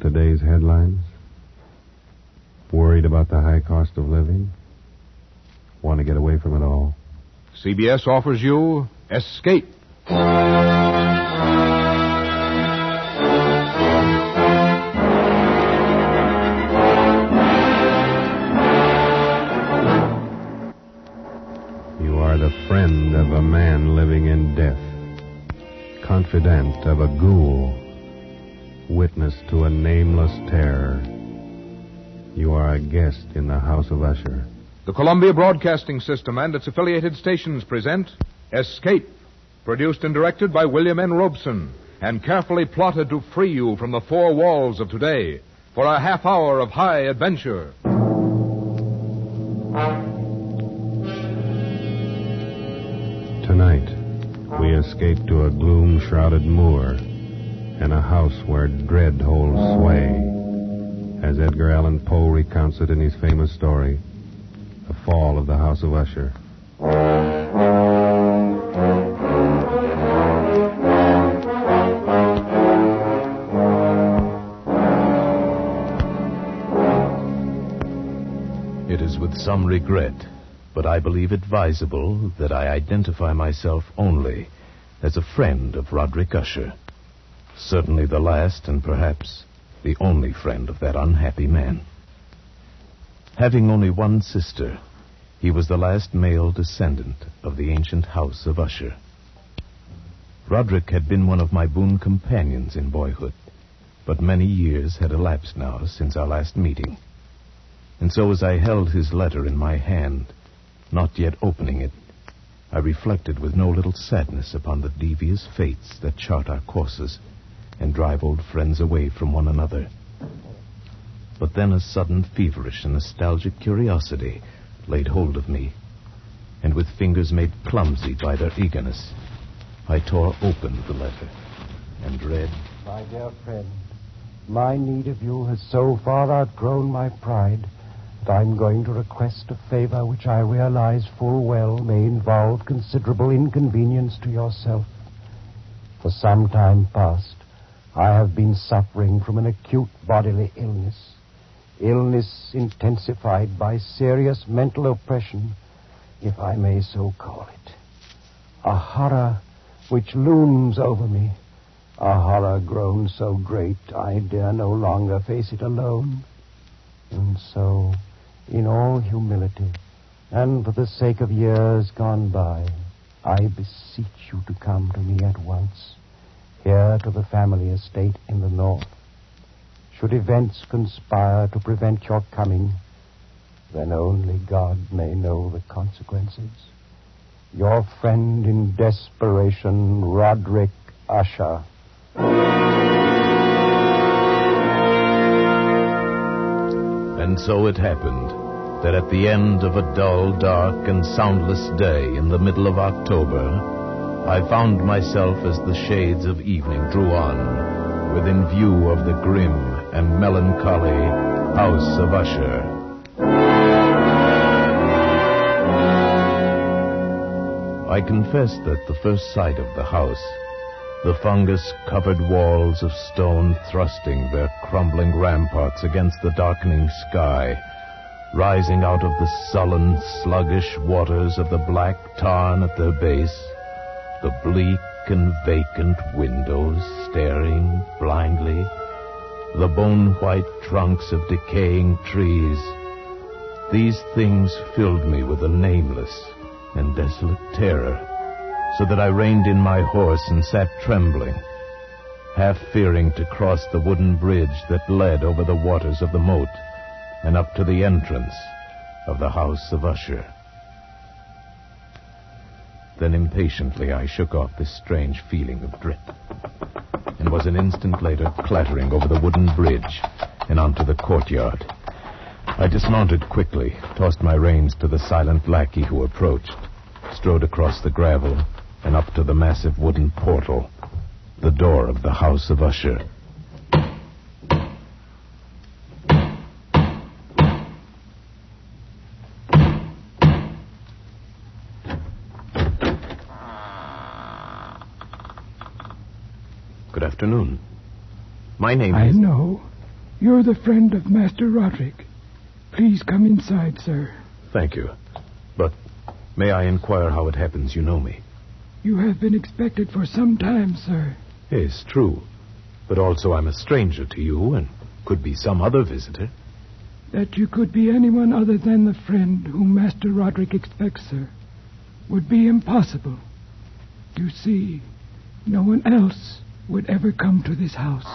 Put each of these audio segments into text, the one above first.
today's headlines? Worried about the high cost of living? Want to get away from it all? CBS offers you Escape. You are the friend of a man living in death, confidant of a ghoul, witness to a nameless terror. You are a guest in the House of Usher. The Columbia Broadcasting System and its affiliated stations present Escape, produced and directed by William N. Robeson, and carefully plotted to free you from the four walls of today for a half hour of high adventure. Tonight, we escape to a gloom-shrouded moor and a house where dread holds sway, as Edgar Allan Poe recounts it in his famous story, The Fall of the House of Usher. It is with some regret, but I believe advisable that I identify myself only as a friend of Roderick Usher. Certainly the last and perhaps the only friend of that unhappy man. Having only one sister, he was the last male descendant of the ancient House of Usher. Roderick had been one of my boon companions in boyhood, but many years had elapsed now since our last meeting. And so as I held his letter in my hand, not yet opening it, I reflected with no little sadness upon the devious fates that chart our courses and drive old friends away from one another. But then a sudden feverish and nostalgic curiosity laid hold of me, and with fingers made clumsy by their eagerness, I tore open the letter and read, My dear friend, my need of you has so far outgrown my pride that I'm going to request a favor which I realize full well may involve considerable inconvenience to yourself. For some time past, I have been suffering from an acute bodily illness intensified by serious mental oppression, if I may so call it. A horror which looms over me, a horror grown so great I dare no longer face it alone. And so, in all humility, and for the sake of years gone by, I beseech you to come to me at once, here to the family estate in the north. Should events conspire to prevent your coming, then only God may know the consequences. Your friend in desperation, Roderick Usher. And so it happened that at the end of a dull, dark, and soundless day in the middle of October, I found myself as the shades of evening drew on, within view of the grim and melancholy House of Usher. I confess that the first sight of the house, the fungus-covered walls of stone thrusting their crumbling ramparts against the darkening sky, rising out of the sullen, sluggish waters of the black tarn at their base, the bleak and vacant windows staring blindly, the bone-white trunks of decaying trees, these things filled me with a nameless and desolate terror, so that I reined in my horse and sat trembling, half fearing to cross the wooden bridge that led over the waters of the moat and up to the entrance of the House of Usher. Then impatiently I shook off this strange feeling of dread, and was an instant later clattering over the wooden bridge and onto the courtyard. I dismounted quickly, tossed my reins to the silent lackey who approached, strode across the gravel and up to the massive wooden portal, the door of the House of Usher. Good afternoon. My name is... I know. You're the friend of Master Roderick. Please come inside, sir. Thank you. But may I inquire how it happens you know me? You have been expected for some time, sir. Yes, true. But also I'm a stranger to you and could be some other visitor. That you could be anyone other than the friend whom Master Roderick expects, sir, would be impossible. You see, no one else would ever come to this house.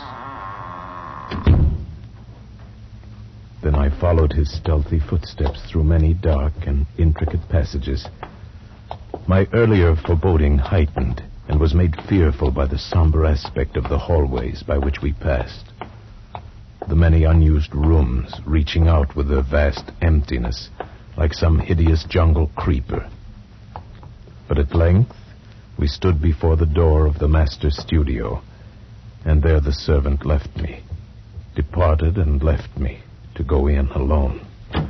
Then I followed his stealthy footsteps through many dark and intricate passages. My earlier foreboding heightened and was made fearful by the somber aspect of the hallways by which we passed. The many unused rooms reaching out with their vast emptiness like some hideous jungle creeper. But at length we stood before the door of the master's studio, and there the servant left me, departed and left me to go in alone.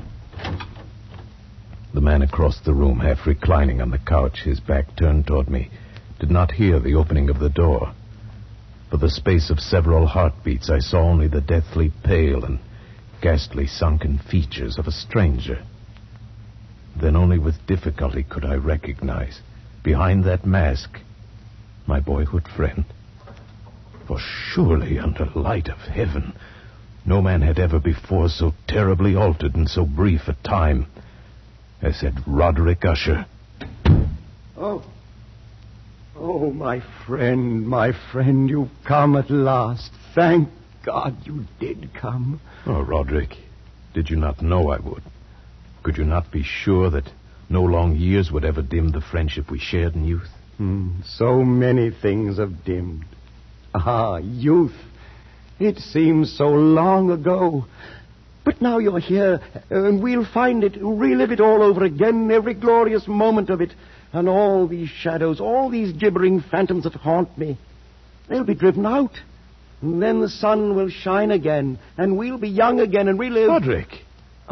The man across the room, half reclining on the couch, his back turned toward me, did not hear the opening of the door. For the space of several heartbeats, I saw only the deathly pale and ghastly sunken features of a stranger. Then only with difficulty could I recognize, behind that mask, my boyhood friend. For surely, under light of heaven, no man had ever before so terribly altered in so brief a time as had Roderick Usher. Oh, my friend, you've come at last. Thank God you did come. Oh, Roderick, did you not know I would? Could you not be sure that no long years would ever dim the friendship we shared in youth? So many things have dimmed. Youth. It seems so long ago. But now you're here, and we'll find it, relive it all over again, every glorious moment of it. And all these shadows, all these gibbering phantoms that haunt me, they'll be driven out. And then the sun will shine again, and we'll be young again and relive... Roderick!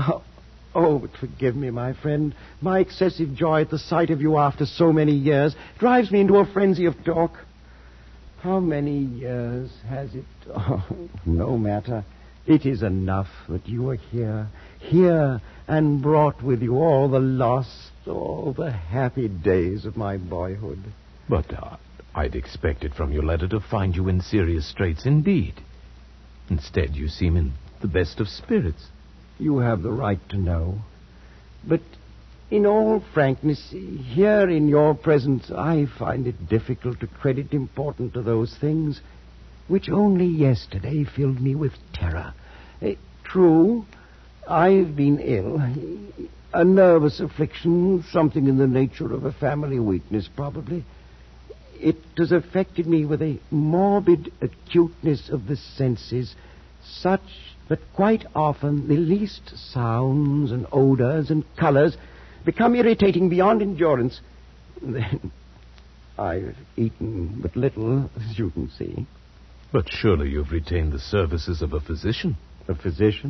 But forgive me, my friend. My excessive joy at the sight of you after so many years drives me into a frenzy of talk. How many years has it... no matter. It is enough that you are here, and brought with you all the lost, all the happy days of my boyhood. But I'd expected from your letter to find you in serious straits indeed. Instead, you seem in the best of spirits. You have the right to know. But in all frankness, here in your presence, I find it difficult to credit importance to those things which only yesterday filled me with terror. True, I've been ill. A nervous affliction, something in the nature of a family weakness, probably. It has affected me with a morbid acuteness of the senses, such that quite often the least sounds and odors and colors become irritating beyond endurance. Then I've eaten but little, as you can see. But surely you've retained the services of a physician. A physician?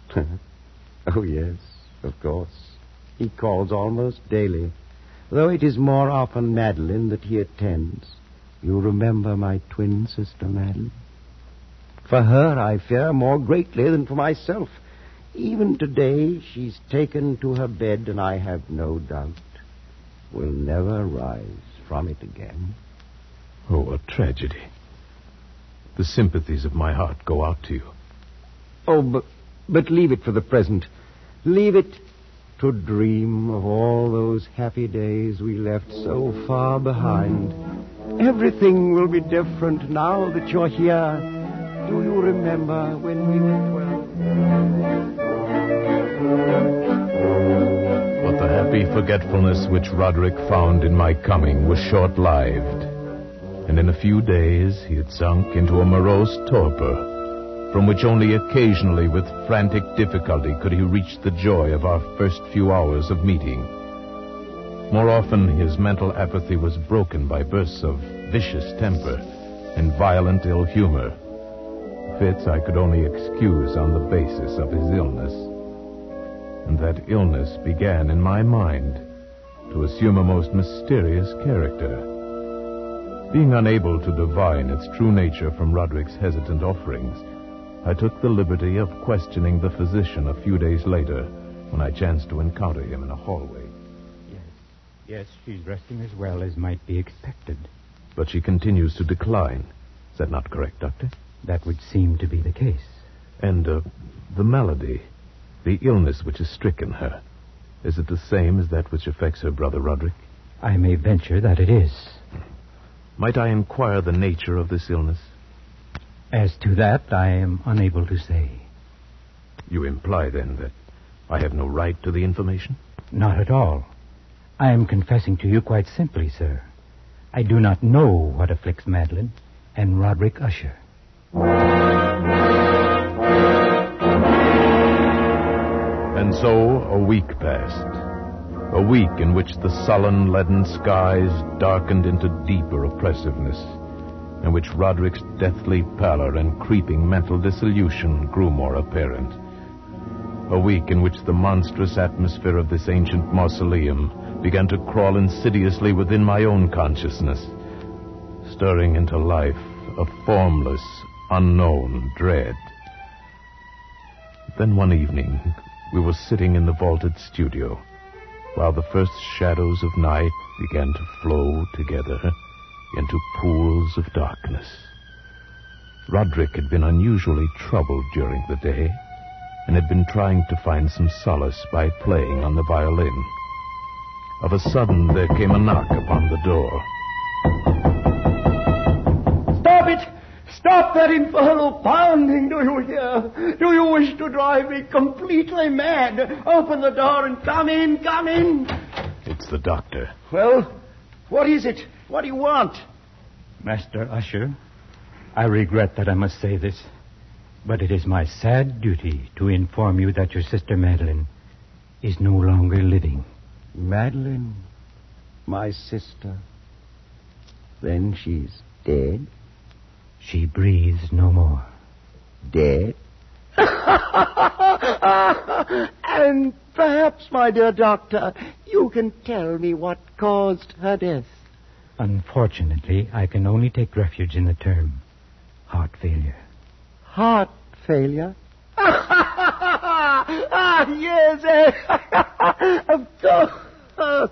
Oh, yes, of course. He calls almost daily, though it is more often Madeline that he attends. You remember my twin sister, Madeline? For her I fear more greatly than for myself. Even today she's taken to her bed, and I have no doubt will never rise from it again. Oh, what tragedy. The sympathies of my heart go out to you. Oh, but leave it for the present. Leave it to dream of all those happy days we left so far behind. Everything will be different now that you're here. Do you remember when we were 12? But the happy forgetfulness which Roderick found in my coming was short-lived, and in a few days he had sunk into a morose torpor, from which only occasionally with frantic difficulty could he reach the joy of our first few hours of meeting. More often his mental apathy was broken by bursts of vicious temper and violent ill humor. Fits I could only excuse on the basis of his illness. And that illness began in my mind to assume a most mysterious character. Being unable to divine its true nature from Roderick's hesitant offerings, I took the liberty of questioning the physician a few days later when I chanced to encounter him in a hallway. Yes, she's resting as well as might be expected. But she continues to decline. Is that not correct, Doctor? That would seem to be the case. And the malady, the illness which has stricken her, is it the same as that which affects her brother Roderick? I may venture that it is. Might I inquire the nature of this illness? As to that, I am unable to say. You imply, then, that I have no right to the information? Not at all. I am confessing to you quite simply, sir. I do not know what afflicts Madeline and Roderick Usher. And so a week passed. A week in which the sullen, leaden skies darkened into deeper oppressiveness, in which Roderick's deathly pallor and creeping mental dissolution grew more apparent. A week in which the monstrous atmosphere of this ancient mausoleum began to crawl insidiously within my own consciousness, stirring into life a formless, unknown dread. Then one evening, we were sitting in the vaulted studio, while the first shadows of night began to flow together into pools of darkness. Roderick had been unusually troubled during the day, and had been trying to find some solace by playing on the violin. Of a sudden, there came a knock upon the door. Stop it! Stop that infernal pounding, do you hear? Do you wish to drive me completely mad? Open the door and come in, come in. It's the doctor. Well, what is it? What do you want? Master Usher, I regret that I must say this, but it is my sad duty to inform you that your sister Madeline is no longer living. Madeline, my sister. Then she's dead? She breathes no more. Dead? And perhaps, my dear doctor, you can tell me what caused her death. Unfortunately, I can only take refuge in the term heart failure. Heart failure? Yes. Of course.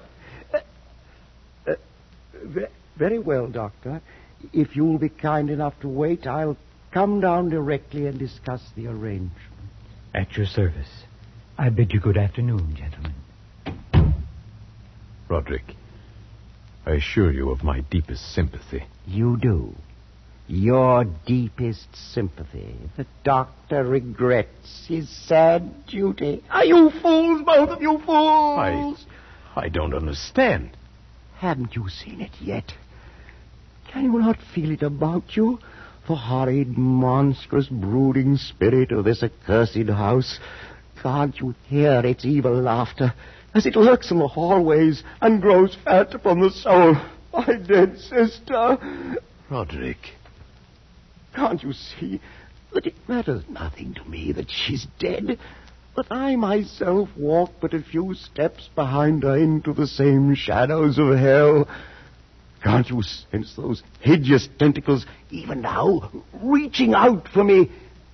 Very well, Doctor. If you'll be kind enough to wait, I'll come down directly and discuss the arrangement. At your service. I bid you good afternoon, gentlemen. Roderick, I assure you of my deepest sympathy. You do. Your deepest sympathy. The doctor regrets his sad duty. Are you fools, both of you fools? I don't understand. Haven't you seen it yet? Can you not feel it about you? The horrid, monstrous, brooding spirit of this accursed house. Can't you hear its evil laughter as it lurks in the hallways and grows fat upon the soul? My dead sister. Roderick. Can't you see that it matters nothing to me that she's dead, that I myself walk but a few steps behind her into the same shadows of hell? Can't you sense those hideous tentacles, even now, reaching out for me,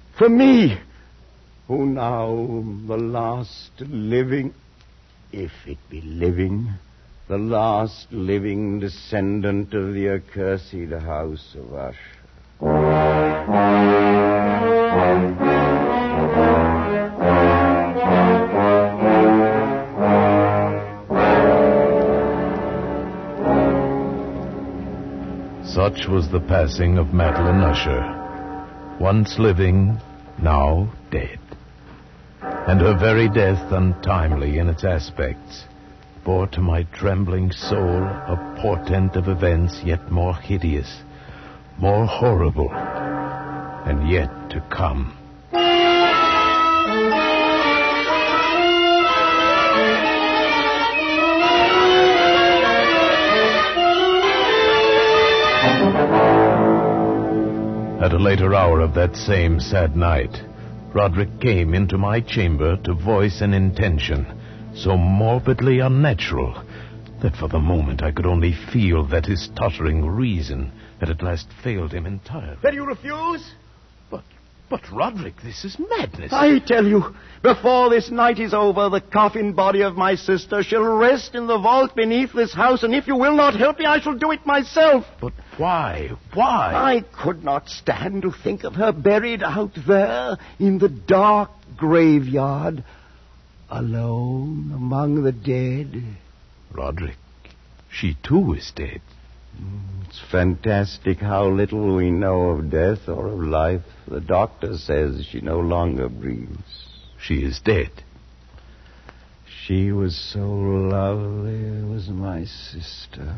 who now, the last living, if it be living, the last living descendant of the accursed house of Usher. Such was the passing of Madeline Usher, once living, now dead. And her very death, untimely in its aspects, bore to my trembling soul a portent of events yet more hideous, more horrible, and yet to come. At a later hour of that same sad night, Roderick came into my chamber to voice an intention so morbidly unnatural that for the moment I could only feel that his tottering reason had at last failed him entirely. Then you refuse? But, Roderick, this is madness. I tell you, before this night is over, the coffin body of my sister shall rest in the vault beneath this house, and if you will not help me, I shall do it myself. But why? Why? I could not stand to think of her buried out there in the dark graveyard, alone among the dead. Roderick, she too is dead. It's fantastic how little we know of death or of life. The doctor says she no longer breathes. She is dead. She was so lovely, was my sister.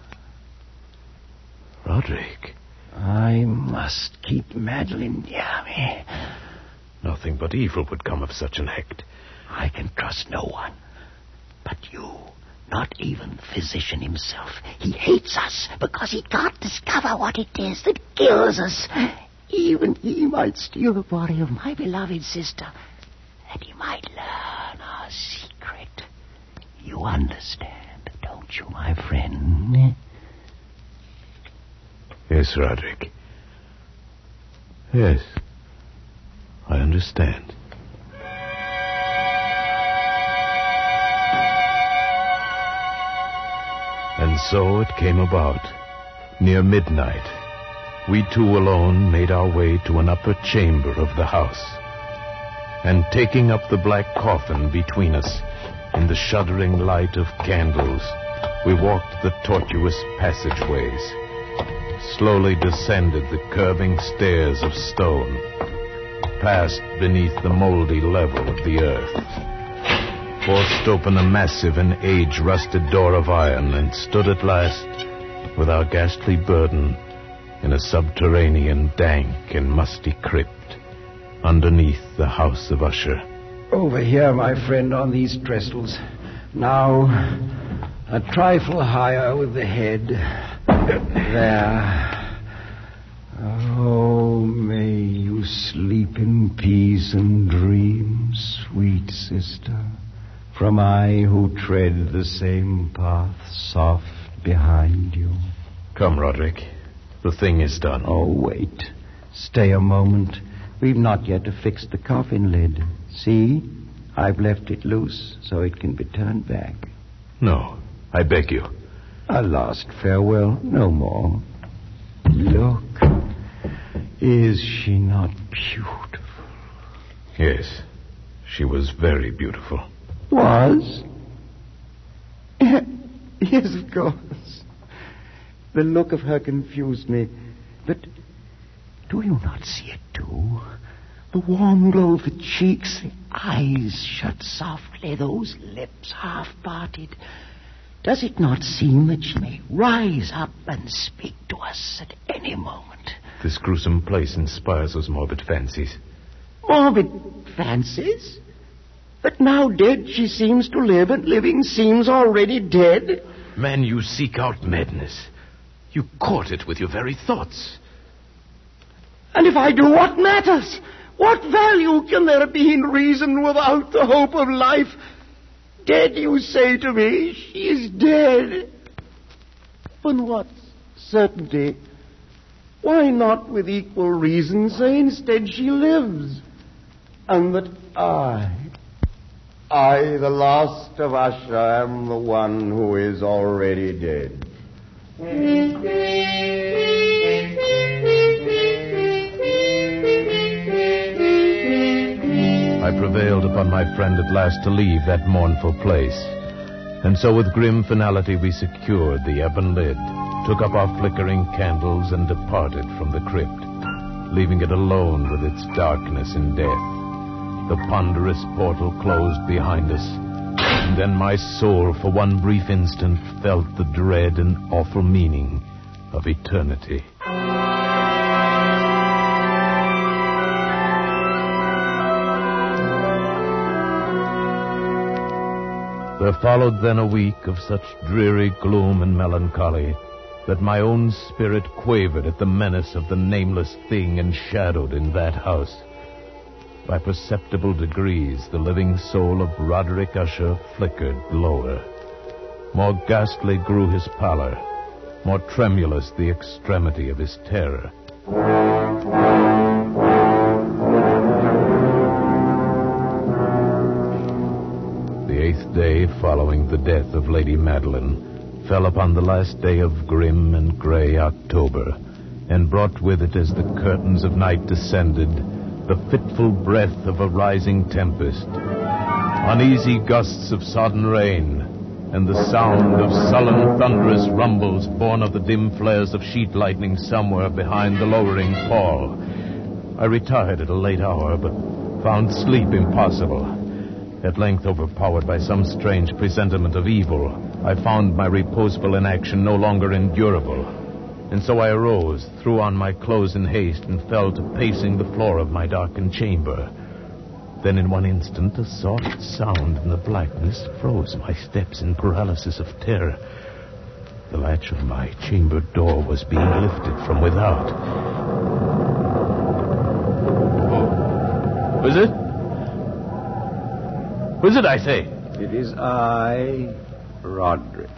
Roderick. I must keep Madeline near me. Nothing but evil would come of such an act. I can trust no one but you. Not even physician himself. He hates us because he can't discover what it is that kills us. Even he might steal the body of my beloved sister, that he might learn our secret. You understand, don't you, my friend? Yes, Roderick. Yes, I understand. And so it came about. Near midnight, we two alone made our way to an upper chamber of the house. And taking up the black coffin between us, in the shuddering light of candles, we walked the tortuous passageways, slowly descended the curving stairs of stone, passed beneath the moldy level of the earth, forced open a massive and age-rusted door of iron, and stood at last, with our ghastly burden, in a subterranean, dank and musty crypt, underneath the House of Usher. Over here, my friend, on these trestles. Now, a trifle higher with the head. There. Oh, may you sleep in peace and dream, sweet sister. From I who tread the same path soft behind you. Come, Roderick. The thing is done. Oh, wait. Stay a moment. We've not yet affixed the coffin lid. See? I've left it loose so it can be turned back. No, I beg you. A last farewell, no more. Look. Is she not beautiful? Yes, she was very beautiful. Was? Yes, of course. The look of her confused me. But do you not see it, too? The warm glow of the cheeks, the eyes shut softly, those lips half-parted. Does it not seem that she may rise up and speak to us at any moment? This gruesome place inspires those morbid fancies. Morbid fancies? That now dead she seems to live, and living seems already dead? Man, you seek out madness. You court it with your very thoughts. And if I do, what matters? What value can there be in reason without the hope of life? Dead, you say to me, she is dead. But what certainty? Why not with equal reason say instead she lives? And that I, the last of Usher, am the one who is already dead. I prevailed upon my friend at last to leave that mournful place. And so with grim finality we secured the ebon lid, took up our flickering candles, and departed from the crypt, leaving it alone with its darkness and death. The ponderous portal closed behind us, and then my soul for one brief instant felt the dread and awful meaning of eternity. There followed then a week of such dreary gloom and melancholy that my own spirit quavered at the menace of the nameless thing enshadowed in that house. By perceptible degrees, the living soul of Roderick Usher flickered lower. More ghastly grew his pallor, more tremulous the extremity of his terror. 8th day following the death of Lady Madeline fell upon the last day of grim and gray October, and brought with it, as the curtains of night descended, the fitful breath of a rising tempest, uneasy gusts of sodden rain, and the sound of sullen, thunderous rumbles born of the dim flares of sheet lightning somewhere behind the lowering pall. I retired at a late hour, but found sleep impossible. At length, overpowered by some strange presentiment of evil, I found my reposeful inaction no longer endurable. And so I arose, threw on my clothes in haste, and fell to pacing the floor of my darkened chamber. Then in one instant, a soft sound in the blackness froze my steps in paralysis of terror. The latch of my chamber door was being lifted from without. Oh. Who is it? Who is it, I say? It is I, Roderick.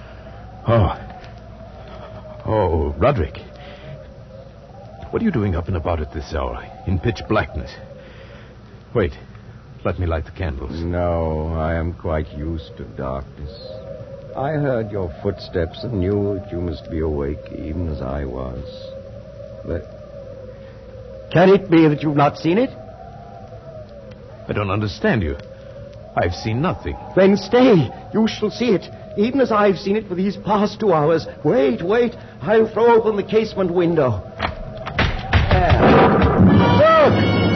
Oh, Roderick. What are you doing up and about at this hour, in pitch blackness? Wait, let me light the candles. No, I am quite used to darkness. I heard your footsteps and knew that you must be awake, even as I was. But can it be that you've not seen it? I don't understand you. I've seen nothing. Then stay. You shall see it, even as I've seen it for these past 2 hours. Wait. I'll throw open the casement window. There. Look!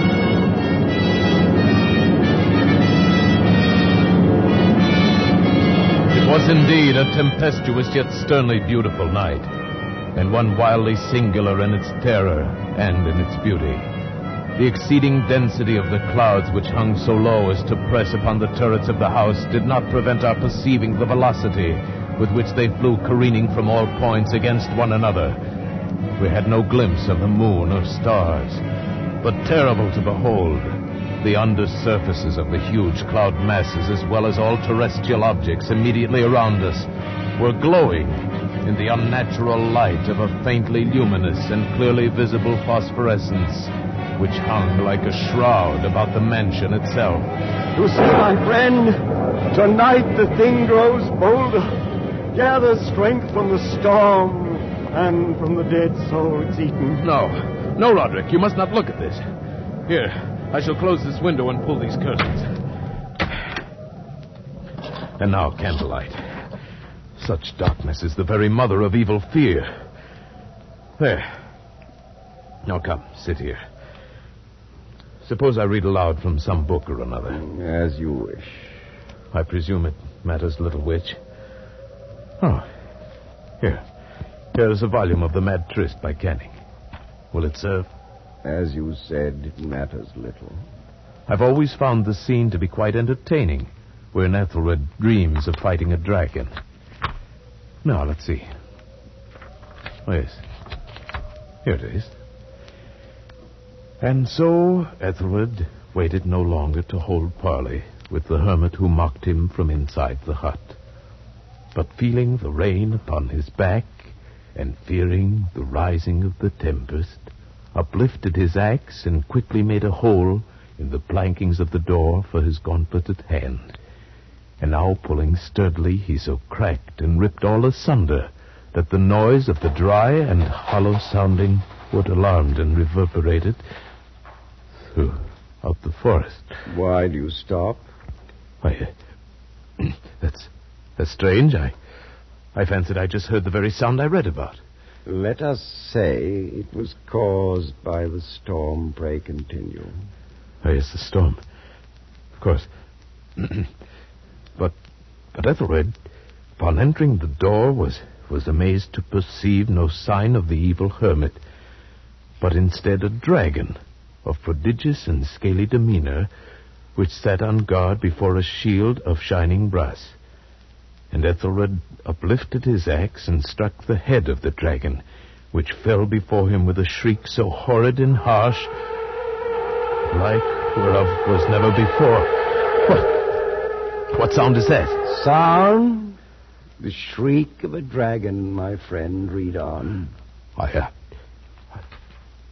It was indeed a tempestuous yet sternly beautiful night, and one wildly singular in its terror and in its beauty. The exceeding density of the clouds which hung so low as to press upon the turrets of the house did not prevent our perceiving the velocity with which they flew careening from all points against one another. We had no glimpse of the moon or stars, but terrible to behold, the undersurfaces of the huge cloud masses, as well as all terrestrial objects immediately around us, were glowing in the unnatural light of a faintly luminous and clearly visible phosphorescence, which hung like a shroud about the mansion itself. You see, my friend, tonight the thing grows bolder, gathers strength from the storm and from the dead soul it's eaten. No, Roderick, you must not look at this. Here, I shall close this window and pull these curtains. And now, candlelight. Such darkness is the very mother of evil fear. There. Now come, sit here. Suppose I read aloud from some book or another. As you wish. I presume it matters little which. Oh, here. Here's a volume of The Mad Tryst by Canning. Will it serve? As you said, it matters little. I've always found the scene to be quite entertaining, wherein Ethelred dreams of fighting a dragon. Now, let's see. Oh, yes. Here it is. And so Ethelred waited no longer to hold parley with the hermit who mocked him from inside the hut, but feeling the rain upon his back and fearing the rising of the tempest, uplifted his axe and quickly made a hole in the plankings of the door for his gauntleted hand. And now, pulling sturdily, he so cracked and ripped all asunder that the noise of the dry and hollow-sounding wood alarmed and reverberated throughout the forest. Why do you stop? Why, that's strange. I fancied I just heard the very sound I read about. Let us say it was caused by the storm. Pray continue. Oh, yes, the storm. Of course. But Ethelred, upon entering the door, was amazed to perceive no sign of the evil hermit, but instead a dragon of prodigious and scaly demeanor, which sat on guard before a shield of shining brass. And Ethelred uplifted his axe and struck the head of the dragon, which fell before him with a shriek so horrid and harsh, like whereof was never before. What sound is that? Sound? The shriek of a dragon, my friend. Read on.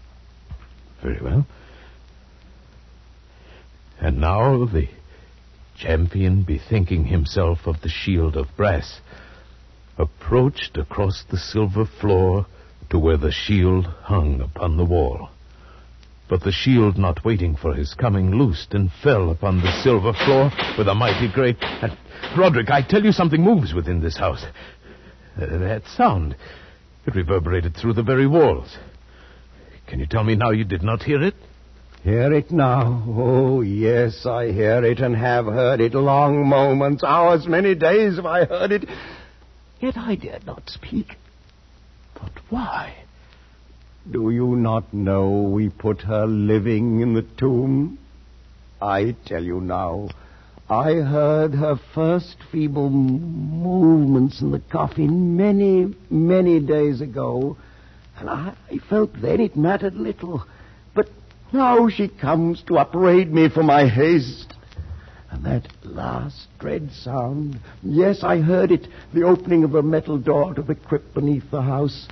Very well. And now the champion, bethinking himself of the shield of brass, approached across the silver floor to where the shield hung upon the wall. But the shield, not waiting for his coming, loosed and fell upon the silver floor with a mighty great... Roderick, I tell you something moves within this house. That sound, it reverberated through the very walls. Can you tell me now you did not hear it? Hear it now? Oh, yes, I hear it and have heard it. Long moments, hours, many days have I heard it. Yet I dared not speak. But why? Do you not know we put her living in the tomb? I tell you now, I heard her first feeble movements in the coffin many, many days ago, and I felt then it mattered little. But now she comes to upbraid me for my haste. And that last dread sound, yes, I heard it, the opening of a metal door to the crypt beneath the house.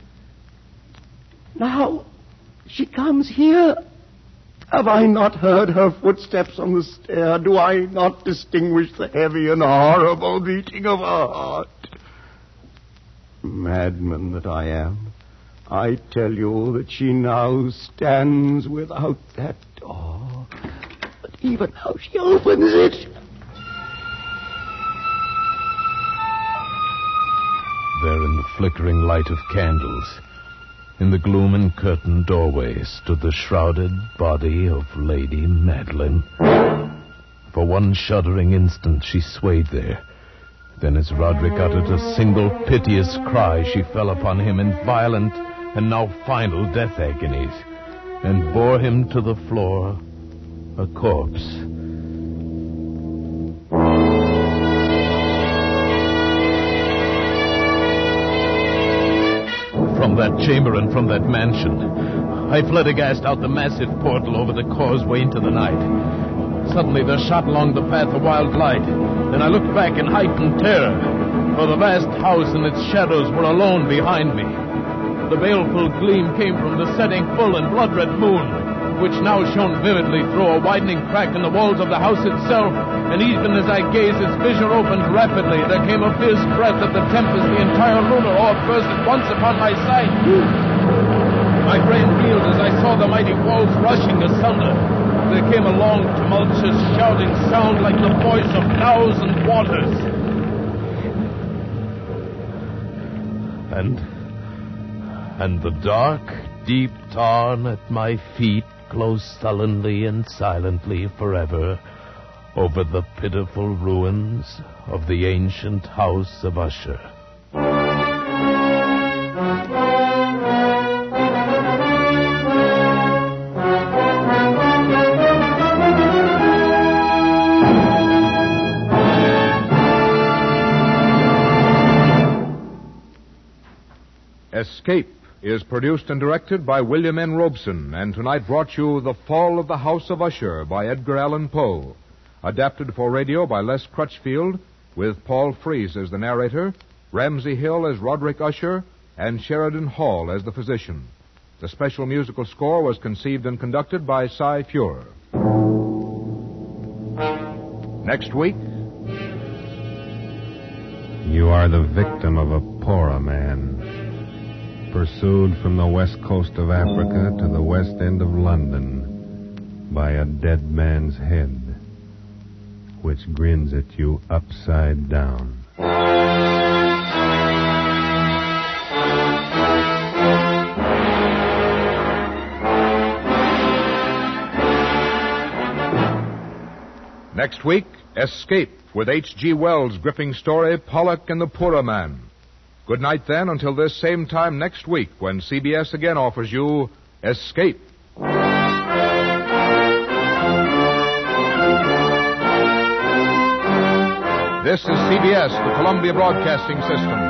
Now, she comes here. Have I not heard her footsteps on the stair? Do I not distinguish the heavy and horrible beating of her heart? Madman that I am, I tell you that she now stands without that door. But even now she opens it. There in the flickering light of candles, in the gloom and curtained doorway, stood the shrouded body of Lady Madeline. For one shuddering instant she swayed there. Then as Roderick uttered a single piteous cry, she fell upon him in violent and now final death agonies, and bore him to the floor, a corpse. From that chamber and from that mansion, I fled aghast out the massive portal over the causeway into the night. Suddenly there shot along the path a wild light. Then I looked back in heightened terror, for the vast house and its shadows were alone behind me. The baleful gleam came from the setting full and blood-red moon, which now shone vividly through a widening crack in the walls of the house itself, and even as I gazed, its vision opened rapidly. There came a fierce breath of the tempest. The entire lunar orb burst at once upon my sight. My brain reeled as I saw the mighty walls rushing asunder. There came a long, tumultuous, shouting sound like the voice of 1,000 waters. And the dark, deep tarn at my feet closed sullenly and silently forever over the pitiful ruins of the ancient house of Usher. Escape is produced and directed by William N. Robeson, and tonight brought you The Fall of the House of Usher by Edgar Allan Poe. Adapted for radio by Les Crutchfield, with Paul Frees as the narrator, Ramsey Hill as Roderick Usher, and Sheridan Hall as the physician. The special musical score was conceived and conducted by Cy Feuer. Next week... You are the victim of a poorer man, pursued from the west coast of Africa to the west end of London by a dead man's head, which grins at you upside down. Next week, Escape, with H.G. Wells' gripping story, Pollock and the Poorer Man. Good night, then, until this same time next week, when CBS again offers you Escape. This is CBS, the Columbia Broadcasting System.